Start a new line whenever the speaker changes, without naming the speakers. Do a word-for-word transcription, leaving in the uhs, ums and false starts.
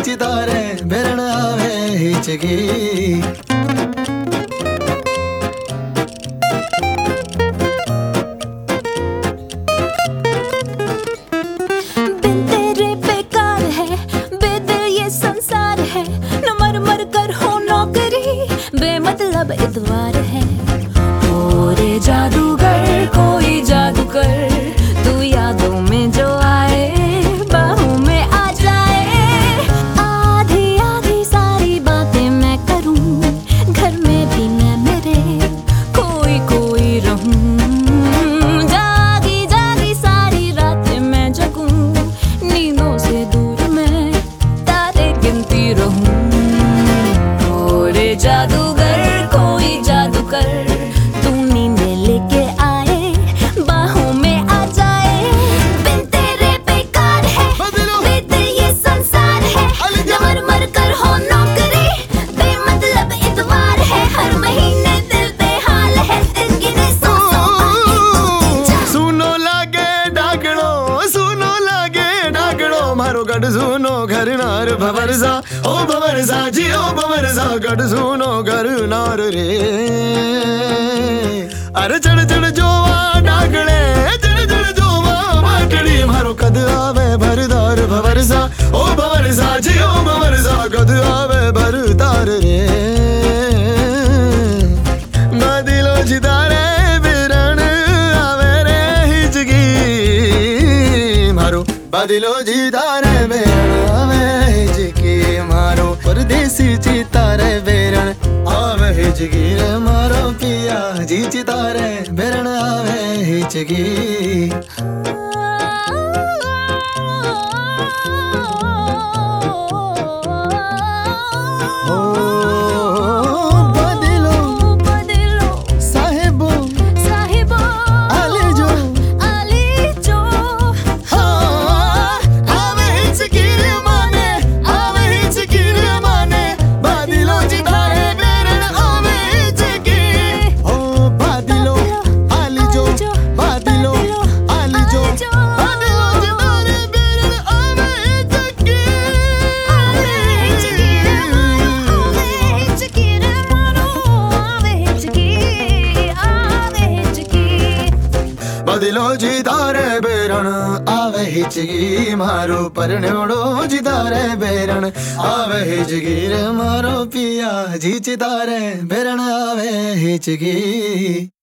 चितारे बेरण आवे हिचकी।
बिन तेरे बेकार है बेदिल ये संसार है, न मर मर कर हो नौकरी बेमतलब इतवार है। ओ रे जादूगर कोई जादू कर, तू यादों में जो आए बाहों में आ जाए। आधी आधी सारी बातें मैं करूं, घर में भी मैं मेरे कोई कोई रहूं। जागी जागी सारी रातें मैं जगूं, नींदों से दूर मैं तारे गिनती रहूं। ओ रे जादूगर कोई जादू कर, तू नींदें लेके आए बाहों में आ जाए। बिन तेरे बेकार है बेदिल ये संसार है, न मर मर कर हो नौकरी बेमतलब इतवार है। हर महीने दिल बेहाल है, दिन गिने सौ सौ बातें।
सुनो लागे डागड़ो सुनो लागे डागड़ो मारो गड सुनो घर नार भवरसा ओ भवरसा जी ओ भवरसा गड सुनो घर नार रे। अरे चढ़ चढ़ जोवा डागड़े चढ़ चढ़ जोवा माटड़ी मारो कद आवे भरदार भवरसा ओ भवरसा जी ओ भवरसा कद आवे भरदार रे। बादलो जितारे बिरण आवे रे हिचकी मारो, बादलो जितारे बिरण आवे हिचकी मारो। परदेसी चितारे बेरण आवे हिचकी रे मारो पिया जी चितारे बेरण आवे हिचकी। बदलो जितारे बेरण आवे हिचकी मारो, परनेड़ो जितारे बेरण आवे हिचकी रे मारो पिया जी चितारे बेरण आवे हिचकी।